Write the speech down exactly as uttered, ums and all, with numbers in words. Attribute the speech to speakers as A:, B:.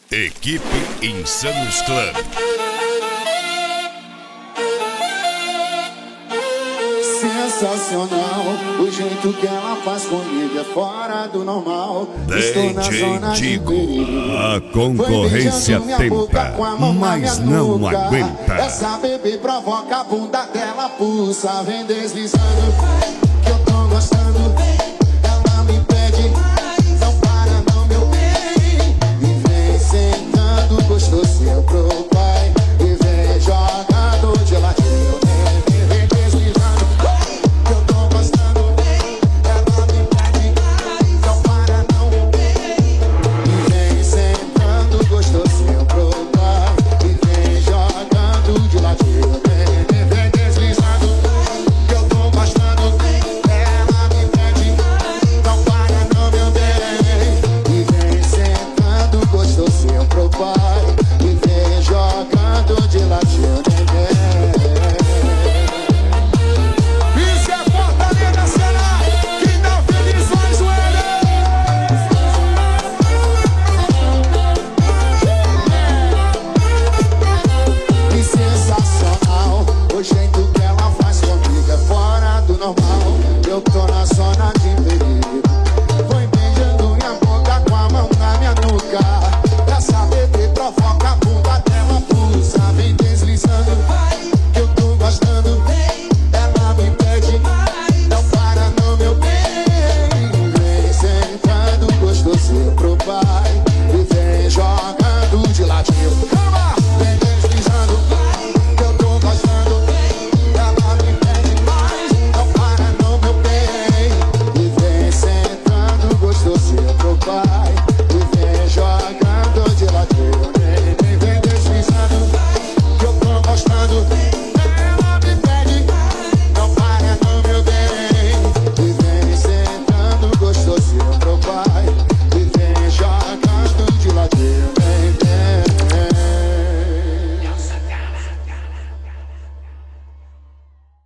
A: Equipe Insanos Club.
B: Sensacional, o jeito que ela faz comigo é fora do normal.
A: D J Digo, a concorrência tenta, mas não aguenta.
B: Essa bebê provoca a bunda dela, pulsa, vem deslizando, que eu tô gostando. Ela me pede, não para não, meu bem. E vem sentando gostosinho pro pai. E vem jogando de ladinho, vem deslizando, que eu tô gostando. Ela me pede, não para não, meu bem. E vem sentando gostosinho pro pai. E vem jogando de ladinho, vem, vem deslizando, que eu tô gostando. Ela me pede, não para não, meu bem. E vem sentando gostosinho pro pai.